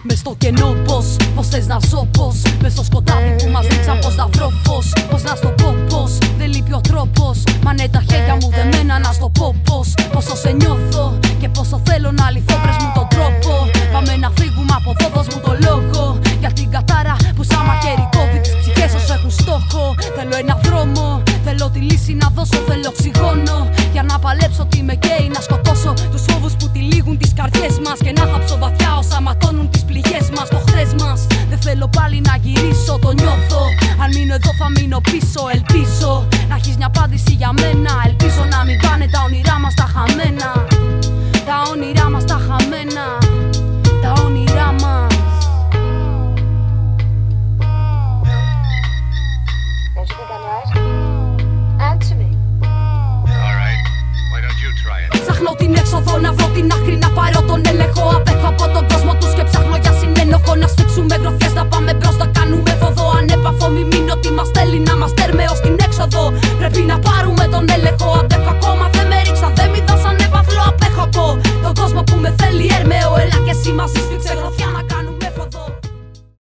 Μες στο κενό πως θες να ζω πως. Μες στο σκοτάδι που μας ρίξαν πως να βρω φως. Πως να στο πω πως δεν λείπει ο τρόπος. Μα ναι τα χέρια μου δεμένα να στο πω πως. Πόσο σε νιώθω και πόσο θέλω να λυθώ. Βρες μου τον τρόπο. Πάμε να φύγουμε από εδώ, δώσ' μου το λόγο. Για την κατάρα που σαν μαχαίρι κόβει τις ψυχές όσους έχουν στόχο. Θέλω ένα δρόμο, θέλω τη λύση να δώσω. Θέλω οξυγόνο για να παλέψω τι με καίει. Να σκοτώσω τους φόβους που τυλίγουν τις καρδιές μας. Και να θάψω βαθιά όσα ματώνουν τις πληγές μας. Το χθες μας δεν θέλω πάλι να γυρίσω, το νιώθω. Αν μείνω εδώ θα μείνω πίσω. Ελπίζω να έχεις μια απάντηση για μένα. Ελπίζω να μην πάνε τα όνειρά μας τα χαμένα. Τα όνειρά μας τα χαμένα. Τα όνειρά μας. Don't you think I'm right? Answer me. All right. Why don't you try it? Ψάχνω την έξοδο, να βρω την άκρη, να πάρω τον έλεγχο. Απέχω από τον κόσμο τους και ψάχνω για συνένοχο. Να σφίξουμε γροθιές, να πάμε μπρος, να κάνουμε βοδό. Ανέπαφο, μη μείνω ότι μας θέλει να μας τέρμε ως την έξοδο. Πρέπει να πάρουμε τον έλεγχο. Αντέχω ακόμα, δεν με ρίξαν, δεν μη δώσαν έπαθλο. Απέχω από